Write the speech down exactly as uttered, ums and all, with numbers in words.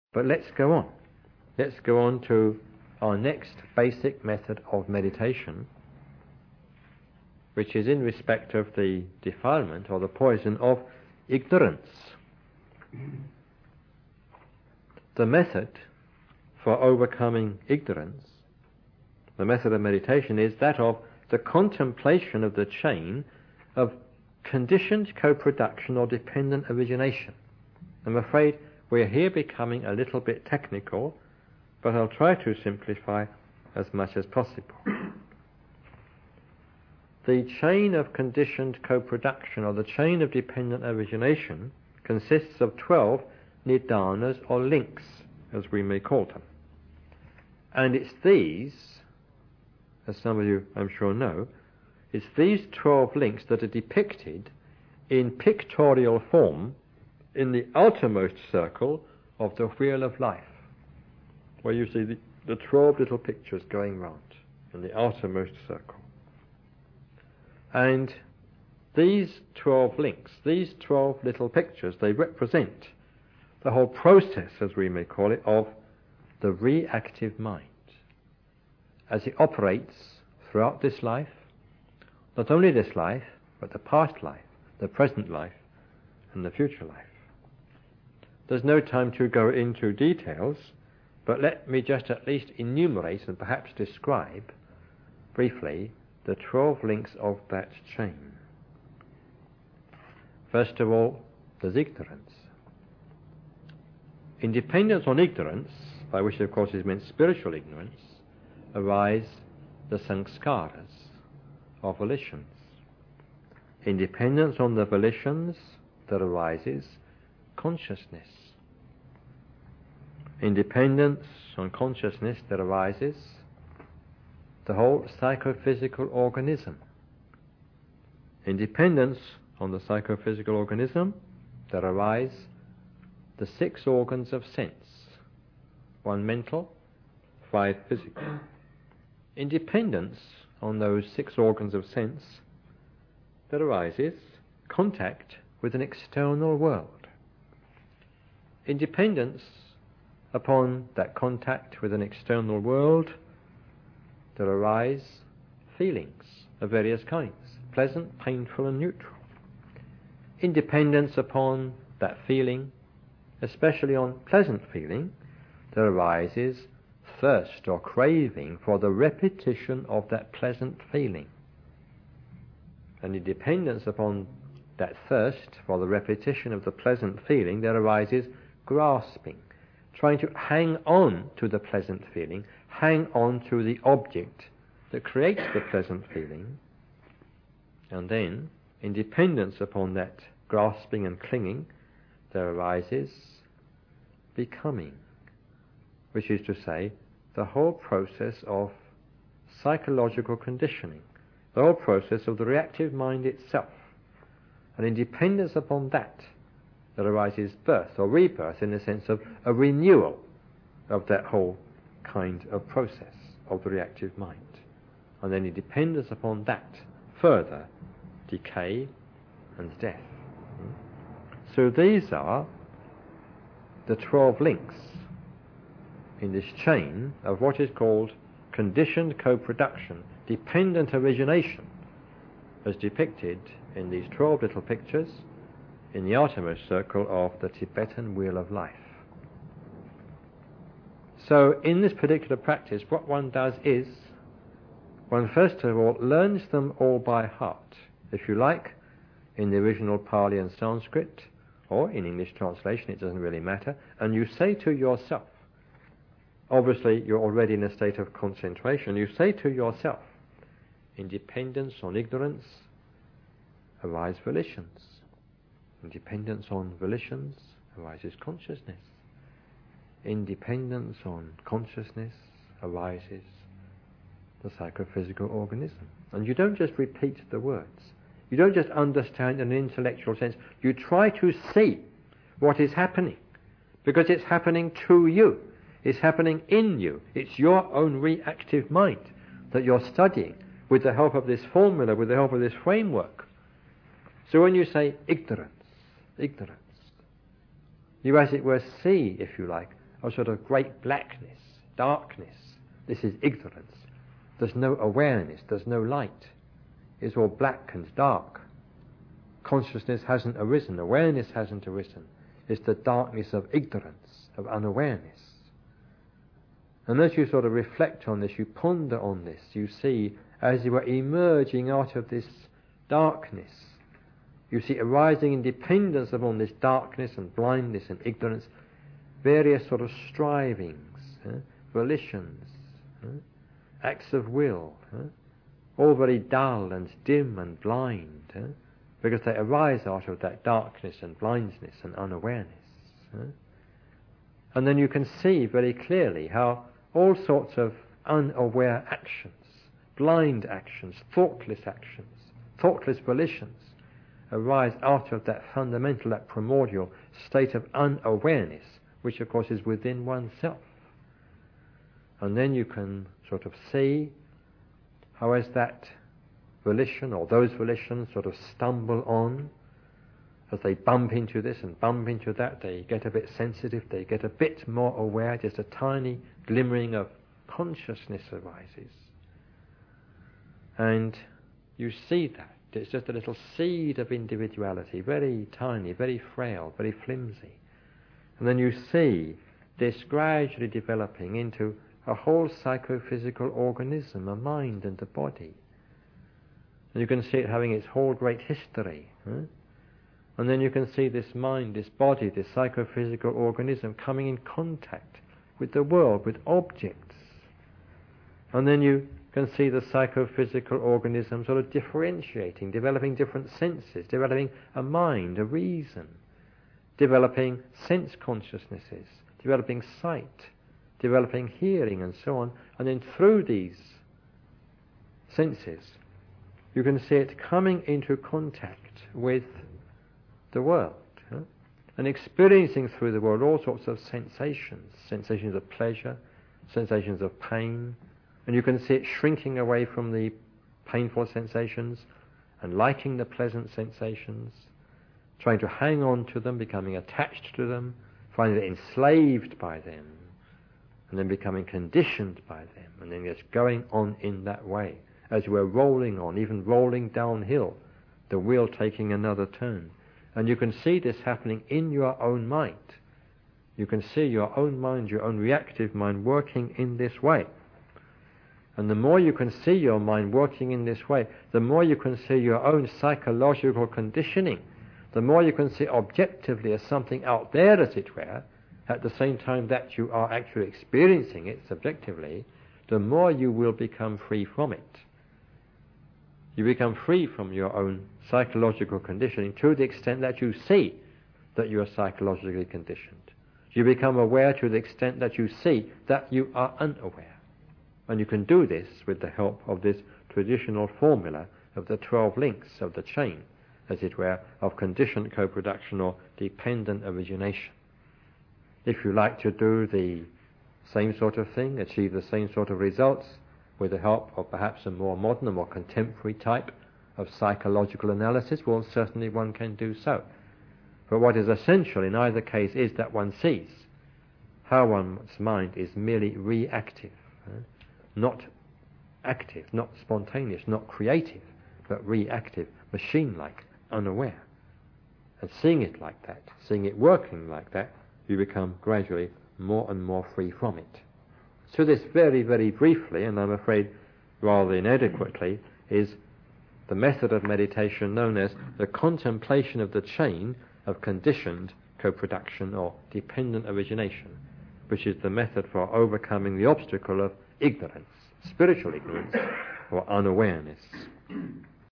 But let's go on. Let's go on to our next basic method of meditation, which is in respect of the defilement or the poison of ignorance. The method for overcoming ignorance, the method of meditation, is that of the contemplation of the chain of conditioned co-production or dependent origination. I'm afraid we're here becoming a little bit technical, but I'll try to simplify as much as possible. The chain of conditioned co-production, or the chain of dependent origination, consists of twelve nidanas, or links, as we may call them. And it's these, as some of you I'm sure know, it's these twelve links that are depicted in pictorial form in the outermost circle of the wheel of life, where you see the, the twelve little pictures going round in the outermost circle. And these twelve links, these twelve little pictures, they represent the whole process, as we may call it, of the reactive mind, as it operates throughout this life, not only this life, but the past life, the present life, and the future life. There's no time to go into details, but let me just at least enumerate and perhaps describe briefly the twelve links of that chain. First of all, there's ignorance. In dependence on ignorance, by which of course is meant spiritual ignorance, arise the sanskaras, or volitions. In dependence on the volitions, there arises consciousness. In dependence on consciousness, there arises the whole psychophysical organism. In dependence on the psychophysical organism, there arise the six organs of sense, one mental, five physical. In dependence on those six organs of sense, there arises contact with an external world. In dependence upon that contact with an external world, there arise feelings of various kinds, pleasant, painful, and neutral. In dependence upon that feeling, especially on pleasant feeling, there arises thirst or craving for the repetition of that pleasant feeling. And in dependence upon that thirst for the repetition of the pleasant feeling, there arises grasping, trying to hang on to the pleasant feeling, hang on to the object that creates the pleasant feeling. And then, in dependence upon that grasping and clinging, there arises becoming, which is to say, the whole process of psychological conditioning, the whole process of the reactive mind itself. And in dependence upon that, there arises birth or rebirth, in the sense of a renewal of that whole kind of process of the reactive mind. And then in dependence upon that, further decay and death. So these are the twelve links in this chain of what is called conditioned co-production, dependent origination, as depicted in these twelve little pictures in the outermost circle of the Tibetan Wheel of Life. So in this particular practice, what one does is, one first of all learns them all by heart, if you like, in the original Pali and Sanskrit, or in English translation, it doesn't really matter, and you say to yourself, obviously you're already in a state of concentration, you say to yourself, in dependence on ignorance arise volitions. In dependence on volitions arises consciousness. In dependence on consciousness arises the psychophysical organism. And you don't just repeat the words. You don't just understand in an intellectual sense. You try to see what is happening, because it's happening to you. It's happening in you. It's your own reactive mind that you're studying with the help of this formula, with the help of this framework. So when you say ignorance, ignorance, you as it were see, if you like, a sort of great blackness, darkness. This is ignorance. There's no awareness, there's no light. It's all black and dark. Consciousness hasn't arisen, awareness hasn't arisen. It's the darkness of ignorance, of unawareness. And as you sort of reflect on this, you ponder on this, you see, as you are emerging out of this darkness, you see arising in dependence upon this darkness and blindness and ignorance, various sort of strivings, eh, volitions, eh, acts of will, eh, all very dull and dim and blind, eh, because they arise out of that darkness and blindness and unawareness. Eh? And then you can see very clearly how all sorts of unaware actions, blind actions, thoughtless actions, thoughtless volitions arise out of that fundamental, that primordial state of unawareness, which of course is within oneself. And then you can sort of see how as that volition or those volitions sort of stumble on, as they bump into this and bump into that, they get a bit sensitive, they get a bit more aware, just a tiny glimmering of consciousness arises. And you see that. It's just a little seed of individuality, very tiny, very frail, very flimsy. And then you see this gradually developing into a whole psychophysical organism, a mind and a body. And you can see it having its whole great history. Huh? And then you can see this mind, this body, this psychophysical organism coming in contact with the world, with objects. And then you can see the psychophysical organism sort of differentiating, developing different senses, developing a mind, a reason, developing sense consciousnesses, developing sight, developing hearing and so on. And then through these senses, you can see it coming into contact with the world, huh? And experiencing through the world all sorts of sensations, sensations of pleasure, sensations of pain, and you can see it shrinking away from the painful sensations and liking the pleasant sensations, trying to hang on to them, becoming attached to them, finding it enslaved by them, and then becoming conditioned by them, and then just going on in that way, as you were rolling on, even rolling downhill, the wheel taking another turn. And you can see this happening in your own mind. You can see your own mind, your own reactive mind working in this way. And the more you can see your mind working in this way, the more you can see your own psychological conditioning, the more you can see objectively as something out there, as it were, at the same time that you are actually experiencing it subjectively, the more you will become free from it. You become free from your own psychological conditioning to the extent that you see that you are psychologically conditioned. You become aware to the extent that you see that you are unaware. And you can do this with the help of this traditional formula of the twelve links of the chain, as it were, of conditioned co-production or dependent origination. If you like to do the same sort of thing, achieve the same sort of results, with the help of perhaps a more modern, a more contemporary type of psychological analysis, well, certainly one can do so. But what is essential in either case is that one sees how one's mind is merely reactive, eh? Not active, not spontaneous, not creative, but reactive, machine-like, unaware. And seeing it like that, seeing it working like that, you become gradually more and more free from it. So this very, very briefly, and I'm afraid rather inadequately, is the method of meditation known as the contemplation of the chain of conditioned co-production or dependent origination, which is the method for overcoming the obstacle of ignorance, spiritual ignorance, or unawareness.